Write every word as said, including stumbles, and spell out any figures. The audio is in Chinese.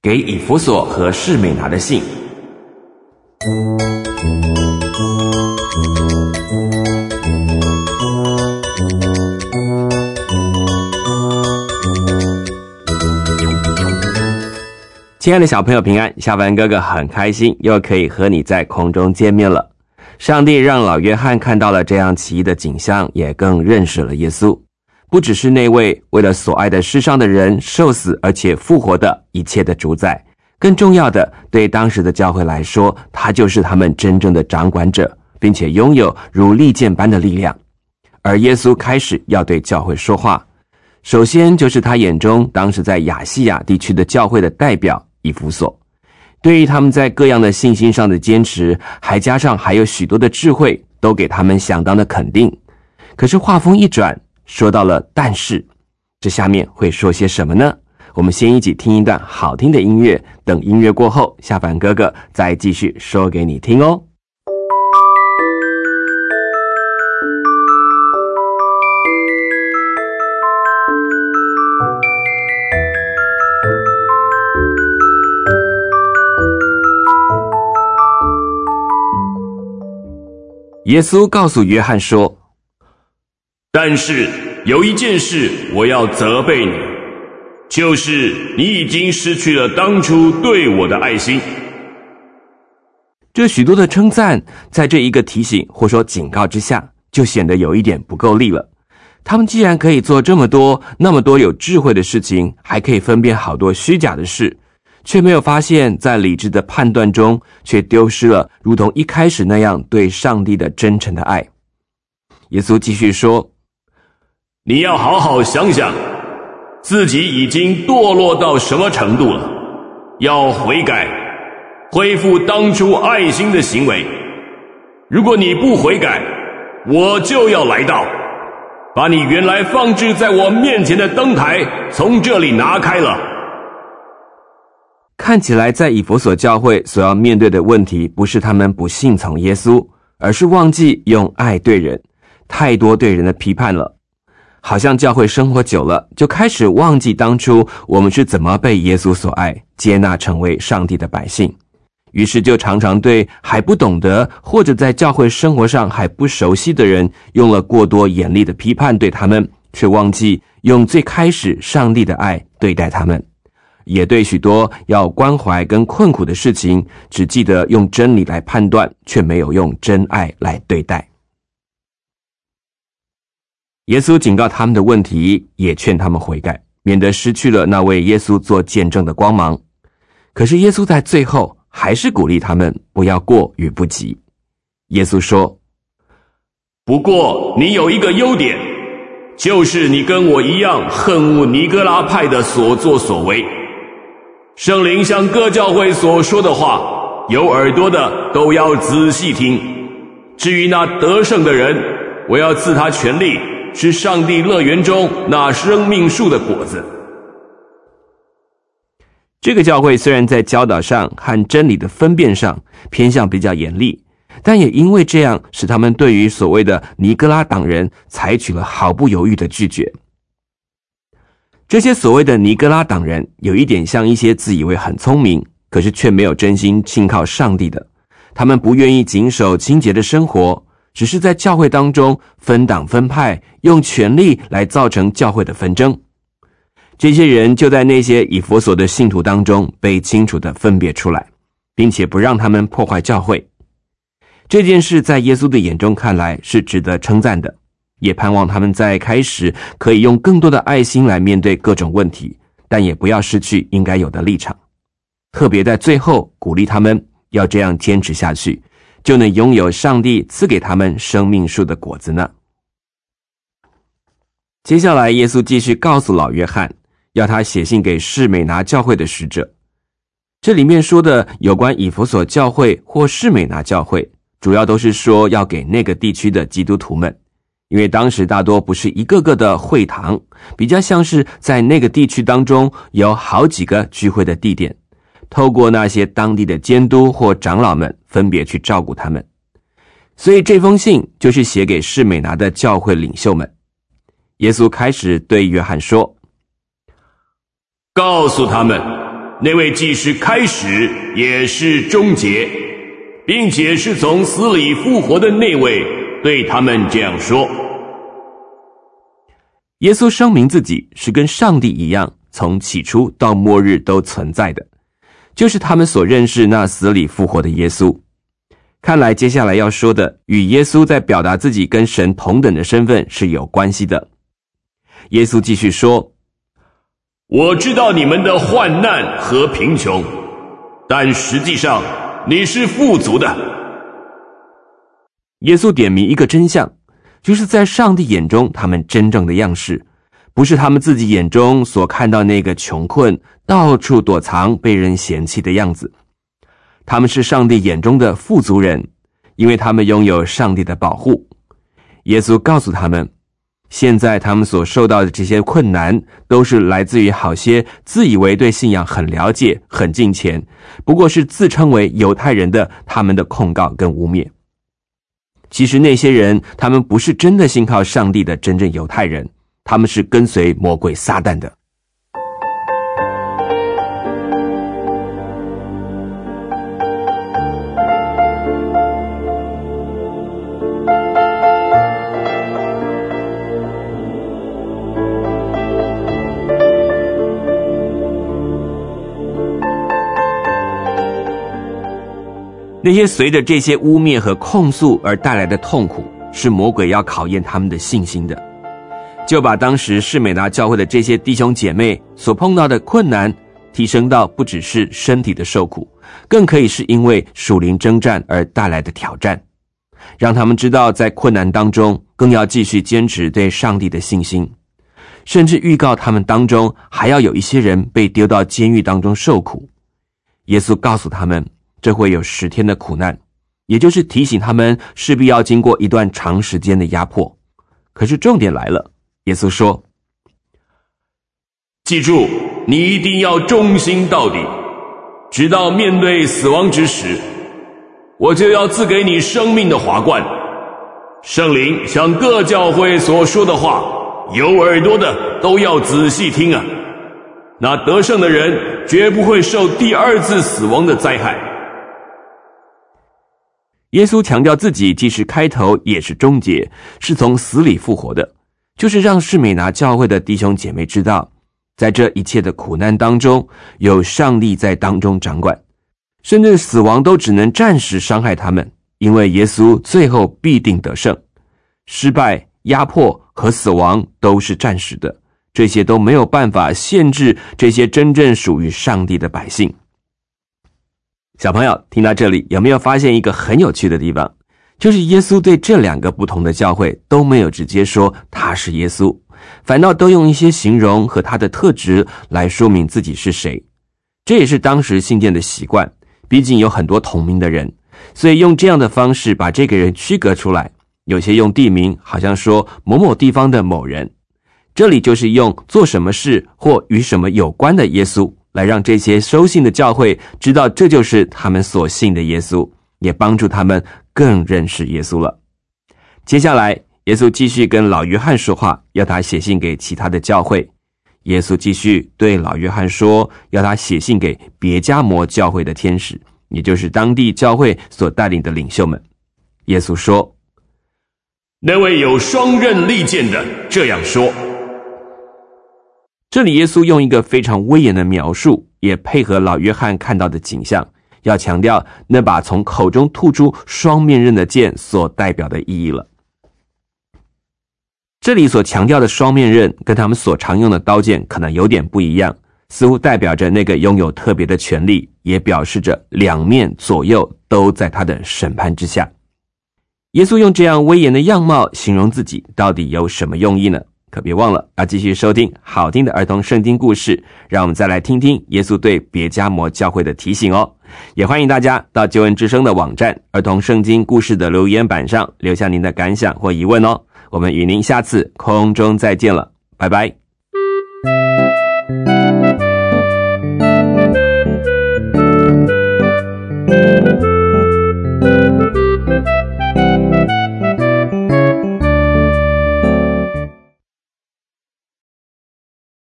给以弗所和士美拿的信。亲爱的小朋友平安，小凡哥哥很开心又可以和你在空中见面了。上帝让老约翰看到了这样奇异的景象，也更认识了耶稣，不只是那位为了所爱的世上的人受死而且复活的一切的主宰，更重要的，对当时的教会来说，他就是他们真正的掌管者，并且拥有如利剑般的力量。而耶稣开始要对教会说话，首先就是他眼中当时在亚细亚地区的教会的代表以弗所，对于他们在各样的信心上的坚持，还加上还有许多的智慧，都给他们相当的肯定。可是话锋一转，说到了但是，这下面会说些什么呢？我们先一起听一段好听的音乐，等音乐过后，下凡哥哥再继续说给你听哦。耶稣告诉约翰说， 但是有一件事我要责备你，就是你已经失去了当初对我的爱心。 这许多的称赞，在这一个提醒或说警告之下，就显得有一点不够力了。他们既然可以做这么多那么多有智慧的事情，还可以分辨好多虚假的事，却没有发现在理智的判断中却丢失了如同一开始那样对上帝的真诚的爱。耶稣继续说， 你要好好想想自己已经堕落到什么程度了，要悔改，恢复当初爱心的行为。如果你不悔改，我就要来到，把你原来放置在我面前的灯台从这里拿开了。 看起来在以弗所教会所要面对的问题，不是他们不信从耶稣，而是忘记用爱对人，太多对人的批判了。好像教会生活久了，就开始忘记当初我们是怎么被耶稣所爱，接纳成为上帝的百姓。于是就常常对还不懂得或者在教会生活上还不熟悉的人，用了过多严厉的批判对他们，却忘记用最开始上帝的爱对待他们。也对许多要关怀跟困苦的事情，只记得用真理来判断，却没有用真爱来对待。耶稣警告他们的问题，也劝他们悔改，免得失去了那为耶稣做见证的光芒。可是耶稣在最后还是鼓励他们不要过于不及。耶稣说， 不过你有一个优点，就是你跟我一样恨恶尼哥拉派的所作所为。圣灵向各教会所说的话，有耳朵的都要仔细听。至于那得胜的人，我要赐他权力，吃上帝乐园中那生命树的果子。 这个教会虽然在教导上和真理的分辨上偏向比较严厉，但也因为这样，使他们对于所谓的尼哥拉党人采取了毫不犹豫的拒绝。这些所谓的尼哥拉党人，有一点像一些自以为很聪明，可是却没有真心信靠上帝的。他们不愿意谨守清洁的生活，只是在教会当中分党分派，用权力来造成教会的纷争。这些人就在那些以弗所的信徒当中被清楚地分别出来，并且不让他们破坏教会。这件事在耶稣的眼中看来是值得称赞的，也盼望他们在开始可以用更多的爱心来面对各种问题，但也不要失去应该有的立场。特别在最后鼓励他们要这样坚持下去，就能拥有上帝赐给他们生命树的果子呢。接下来耶稣继续告诉老约翰，要他写信给士美拿教会的使者。这里面说的有关以弗所教会或士美拿教会，主要都是说要给那个地区的基督徒们，因为当时大多不是一个个的会堂，比较像是在那个地区当中有好几个聚会的地点，透过那些当地的监督或长老们分别去照顾他们。所以这封信就是写给士美拿的教会领袖们。耶稣开始对约翰说， 告诉他们， 那位既是开始也是终结，并且是从死里复活的那位对他们这样说。 耶稣声明自己是跟上帝一样，从起初到末日都存在的，就是他们所认识那死里复活的耶稣。看来接下来要说的与耶稣在表达自己跟神同等的身份是有关系的。耶稣继续说， 我知道你们的患难和贫穷，但实际上你是富足的。 耶稣点明一个真相，就是在上帝眼中他们真正的样式，不是他们自己眼中所看到那个穷困到处躲藏被人嫌弃的样子。他们是上帝眼中的富足人，因为他们拥有上帝的保护。耶稣告诉他们，现在他们所受到的这些困难都是来自于好些自以为对信仰很了解很敬虔，不过是自称为犹太人的他们的控告跟污蔑。其实那些人他们不是真的信靠上帝的真正犹太人，他们是跟随魔鬼撒旦的。那些随着这些污蔑和控诉而带来的痛苦，是魔鬼要考验他们的信心的。就把当时士美拿教会的这些弟兄姐妹所碰到的困难提升到不只是身体的受苦，更可以是因为属灵征战而带来的挑战，让他们知道在困难当中更要继续坚持对上帝的信心，甚至预告他们当中还要有一些人被丢到监狱当中受苦。耶稣告诉他们，这会有十天的苦难，也就是提醒他们势必要经过一段长时间的压迫。可是重点来了，耶稣说， 记住，你一定要忠心到底，直到面对死亡之时，我就要赐给你生命的华冠。圣灵向各教会所说的话，有耳朵的都要仔细听啊。那得胜的人绝不会受第二次死亡的灾害。 耶稣强调自己既是开头也是终结，是从死里复活的，就是让士美拿教会的弟兄姐妹知道，在这一切的苦难当中，有上帝在当中掌管，甚至死亡都只能暂时伤害他们，因为耶稣最后必定得胜。失败、压迫和死亡都是暂时的，这些都没有办法限制这些真正属于上帝的百姓。小朋友听到这里，有没有发现一个很有趣的地方？就是耶稣对这两个不同的教会都没有直接说他是耶稣，反倒都用一些形容和他的特质来说明自己是谁。这也是当时信件的习惯，毕竟有很多同名的人，所以用这样的方式把这个人区隔出来。有些用地名，好像说某某地方的某人，这里就是用做什么事或与什么有关的耶稣，来让这些收信的教会知道这就是他们所信的耶稣，也帮助他们更认识耶稣了。接下来耶稣继续跟老约翰说话，要他写信给其他的教会。耶稣继续对老约翰说，要他写信给别迦摩教会的天使，也就是当地教会所带领的领袖们。耶稣说， 那位有双刃利剑的这样说。 这里耶稣用一个非常威严的描述，也配合老约翰看到的景象，要强调那把从口中吐出双面刃的剑所代表的意义了。这里所强调的双面刃跟他们所常用的刀剑可能有点不一样，似乎代表着那个拥有特别的权利，也表示着两面左右都在他的审判之下。耶稣用这样威严的样貌形容自己，到底有什么用意呢？可别忘了要继续收听好听的儿童圣经故事，让我们再来听听耶稣对别迦摩教会的提醒哦。也欢迎大家到救恩之声的网站儿童圣经故事的留言板上留下您的感想或疑问哦。我们与您下次空中再见了，拜拜。